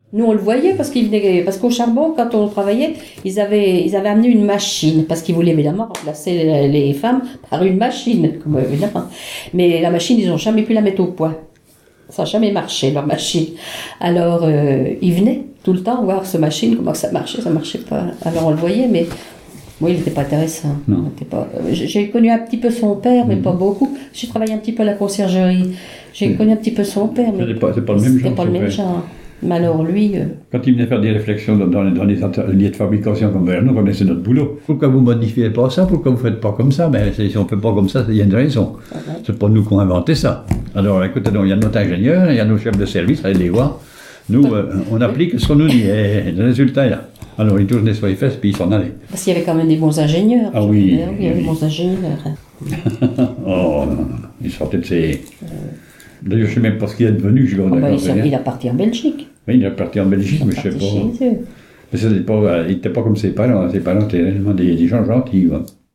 Nous, on le voyait parce qu'au charbon, quand on travaillait, ils avaient amené une machine parce qu'ils voulaient évidemment remplacer les femmes par une machine, évidemment. Mais la machine, ils n'ont jamais pu la mettre au point. Ça n'a jamais marché, leur machine. Alors, ils venaient tout le temps voir cette machine, comment ça marchait pas. Alors, on le voyait, mais moi, il n'était pas intéressant. J'ai connu un petit peu son père, mais pas beaucoup. J'ai travaillé un petit peu à la conciergerie. J'ai connu un petit peu son père, mais c'est pas le même genre. C'était pas le même genre. Mais alors lui... Quand il venait faire des réflexions dans les ateliers de fabrication comme vers nous, on connaissait notre boulot. Pourquoi vous modifiez pas ça? Pourquoi vous faites pas comme ça? Ben, si on fait pas comme ça, il y a une raison. C'est pas nous qui avons inventé ça. Alors écoutez, il y a notre ingénieur, il y a nos chefs de service, allez les voir. Nous, on applique ce qu'on nous dit, et le résultat est là. Alors ils tournaient sur les fesses, puis ils s'en allaient. Parce qu'il y avait quand même des bons ingénieurs. Ah oui. Il y avait des bons ingénieurs. Oh non, ils sortaient de ces... D'ailleurs, je ne sais même pas ce qu'il est devenu. Il a parti en Belgique. Oui, il est parti en Belgique, mais je ne sais pas. Mais il n'était pas comme ses parents. Ses parents étaient réellement des gens gentils.